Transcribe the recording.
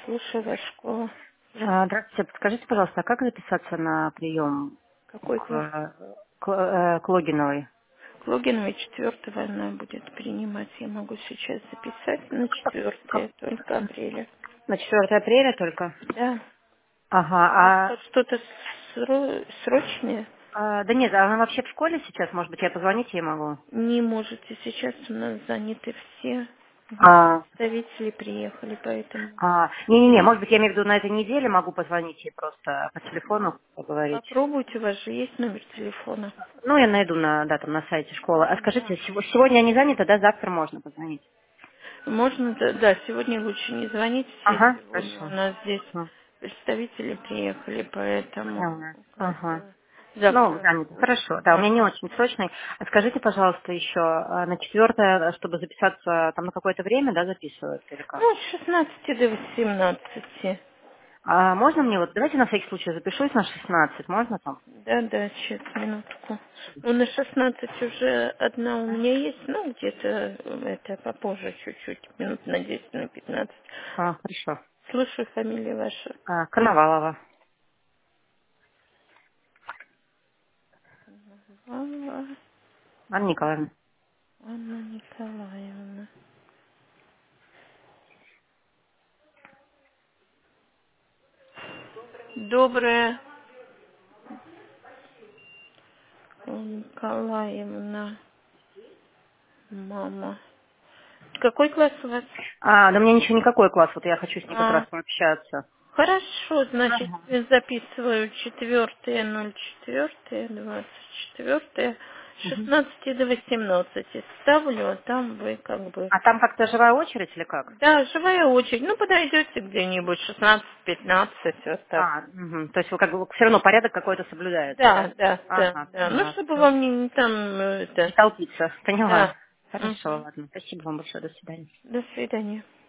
Слушаю вашу школу. Здравствуйте, подскажите, пожалуйста, а как записаться на прием Какой к, класс? к Логиновой? К Логиновой 4 она будет принимать. Я могу сейчас записать на Как- 4 только апреля. На 4 апреля только? Да. У вас Ага, тут что-то срочное? да нет, а она вообще в школе сейчас? Может быть, я позвонить ей могу? Не можете. Сейчас у нас заняты все. А, Представители приехали, поэтому... не-не-не, может быть, я имею в виду на этой неделе могу позвонить ей просто по телефону поговорить. Попробуйте, у вас же есть номер телефона. Ну, я найду да, там на сайте школы. А скажите, Да. сегодня они заняты, да, завтра можно позвонить? Можно, да, сегодня лучше не звонить, все Ага, сегодня у хорошо. нас здесь Ага, представители приехали, поэтому поняла. как Ага. бы Ну, завтра занято. лучше. Хорошо. Да, у меня не Ага. очень срочный. А скажите, пожалуйста, еще на 4, чтобы записаться там на какое-то время, да, записывают или как? Ну, с 16 до 18. А можно мне вот, давайте на всякий случай запишусь на 16, можно там? Да, да, сейчас, минутку. Ну, на 16 уже одна у меня есть, ну, где-то это попозже чуть-чуть, минут на 10, на 15. Хорошо. Слушаю фамилию вашу. Коновалова. Анна Анна Николаевна. Анна Николаевна. Доброе. Николаевна, мама. Какой класс у вас? Да у меня ничего, никакой класс, вот я хочу с ней как раз А, пообщаться. хорошо, значит, Ага. записываю 4.04.24, Мгм. 16 до 18. Ставлю, а там вы как бы... А там как-то живая очередь или как? Да, живая очередь. Ну, подойдете где-нибудь 16-15, вот так. Мгм. То есть вы как бы все равно порядок какой-то соблюдается, да? Да, да, да, Ага, да. Ну, поняла. чтобы Всё. вам не там Не это... толпиться. Поняла. Да. Хорошо, Мгм. ладно. Спасибо вам большое. До свидания. До свидания.